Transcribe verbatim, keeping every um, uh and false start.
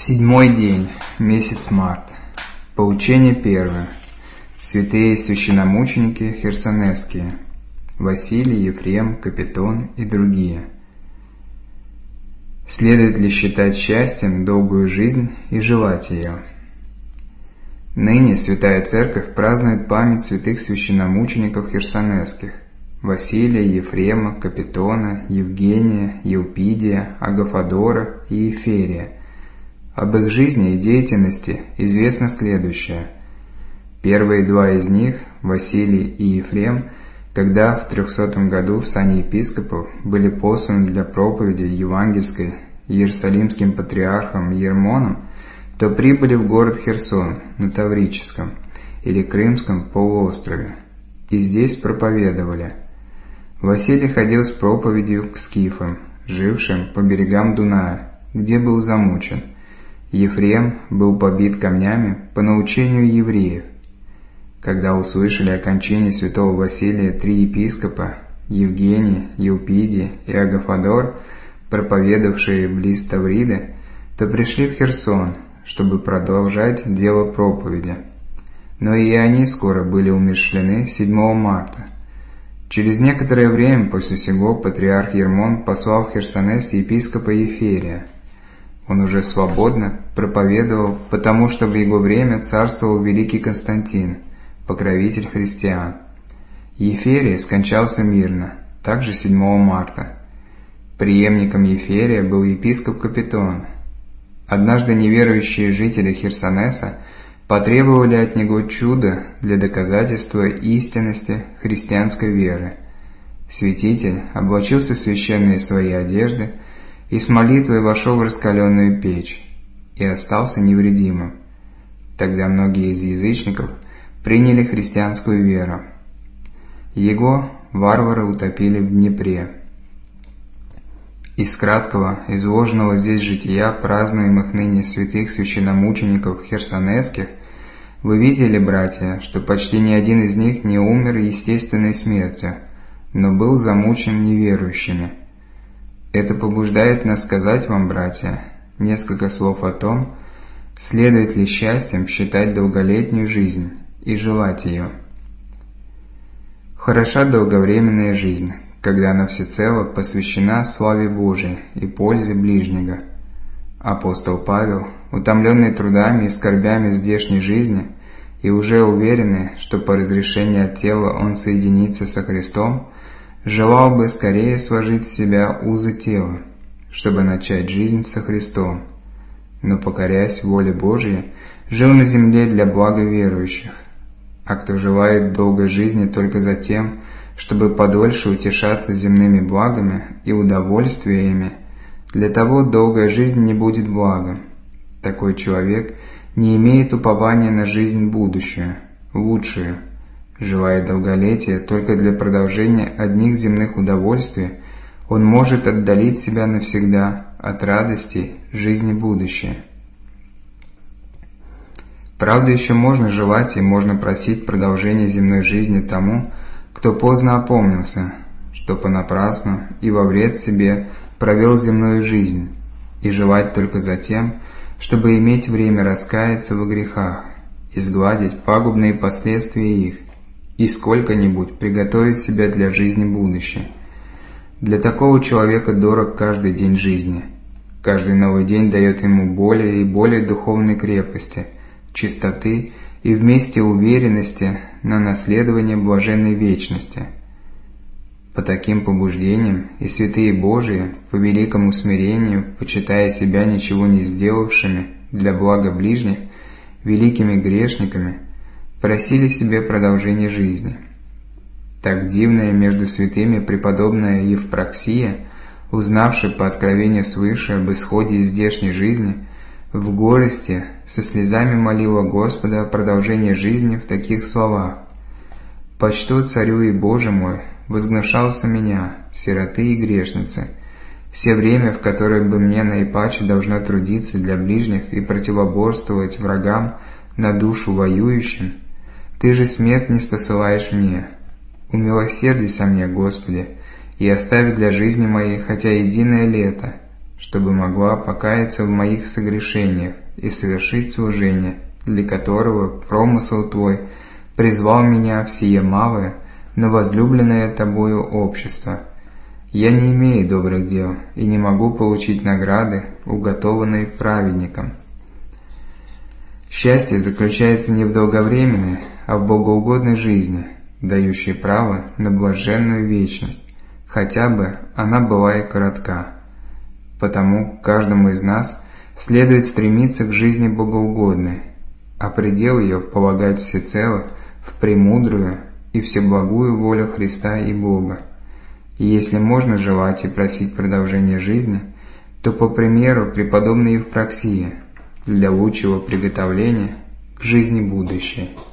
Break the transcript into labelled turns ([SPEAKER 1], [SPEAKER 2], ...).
[SPEAKER 1] Седьмой день, месяц март. Поучение первое. Святые священномученики херсонесские, Василий, Ефрем, Капитон и другие. Следует ли считать счастьем долгую жизнь и желать ее? Ныне Святая Церковь празднует память святых священномучеников херсонесских: Василия, Ефрема, Капитона, Евгения, Евпидия, Агафодора и Еферия. Об их жизни и деятельности известно следующее. Первые два из них, Василий и Ефрем, когда в трехсотом году в сане епископов были посланы для проповеди евангельской иерусалимским патриархом Ермоном, то прибыли в город Херсон на Таврическом или Крымском полуострове, и здесь проповедовали. Василий ходил с проповедью к скифам, жившим по берегам Дуная, где был замучен. Ефрем был побит камнями по научению евреев. Когда услышали о кончине святого Василия три епископа, Евгений, Евпидий и Агафодор, проповедовавшие близ Тавриды, то пришли в Херсон, чтобы продолжать дело проповеди. Но и они скоро были умерщвлены седьмого марта. Через некоторое время после сего патриарх Ермон послал в Херсонес епископа Еферия. Он уже свободно проповедовал, потому что в его время царствовал великий Константин, покровитель христиан. Еферий скончался мирно, также седьмого марта. Преемником Еферия был епископ Капитон. Однажды неверующие жители Херсонеса потребовали от него чуда для доказательства истинности христианской веры. Святитель облачился в священные свои одежды и с молитвой вошел в раскаленную печь и остался невредимым. Тогда многие из язычников приняли христианскую веру. Его варвары утопили в Днепре. Из краткого, изложенного здесь жития празднуемых ныне святых священномучеников херсонесских вы видели, братья, что почти ни один из них не умер естественной смертью, но был замучен неверующими. Это побуждает нас сказать вам, братья, несколько слов о том, следует ли счастьем считать долголетнюю жизнь и желать ее. Хороша долговременная жизнь, когда она всецело посвящена славе Божией и пользе ближнего. Апостол Павел, утомленный трудами и скорбями здешней жизни и уже уверенный, что по разрешении от тела он соединится со Христом, желал бы скорее сложить в себя узы тела, чтобы начать жизнь со Христом, но, покоряясь воле Божией, жил на земле для блага верующих. А кто желает долгой жизни только за тем, чтобы подольше утешаться земными благами и удовольствиями, для того долгая жизнь не будет благом. Такой человек не имеет упования на жизнь будущую, лучшую. Желая долголетия только для продолжения одних земных удовольствий, он может отдалить себя навсегда от радостей жизни будущей. Правда, еще можно желать и можно просить продолжения земной жизни тому, кто поздно опомнился, что понапрасну и во вред себе провел земную жизнь, и желать только за тем, чтобы иметь время раскаяться во грехах, изгладить пагубные последствия их, и сколько-нибудь приготовить себя для жизни будущей. Для такого человека дорог каждый день жизни. Каждый новый день дает ему более и более духовной крепости, чистоты и вместе уверенности на наследование блаженной вечности. По таким побуждениям и святые Божии, по великому смирению, почитая себя ничего не сделавшими для блага ближних, великими грешниками, просили себе продолжение жизни. Так дивная между святыми преподобная Евпроксия, узнавши по откровению свыше об исходе из здешней жизни, в горести со слезами молила Господа о продолжении жизни в таких словах: «Почту царю и Боже мой, возгнушался меня, сироты и грешницы, все время, в которое бы мне наипаче должно трудиться для ближних и противоборствовать врагам на душу воюющим, Ты же смерть не спосылаешь мне. Умилосердись со мне, Господи, и оставь для жизни моей хотя единое лето, чтобы могла покаяться в моих согрешениях и совершить служение, для которого промысл Твой призвал меня в сие малое, но возлюбленное Тобою общество. Я не имею добрых дел и не могу получить награды, уготованные праведникам. Счастье заключается не в долговременной, а в богоугодной жизни, дающей право на блаженную вечность, хотя бы она была и коротка. Потому каждому из нас следует стремиться к жизни богоугодной, а предел ее полагать всецело в премудрую и всеблагую волю Христа и Бога. И если можно желать и просить продолжения жизни, то по примеру преподобной Евпроксии, для лучшего приготовления к жизни будущей.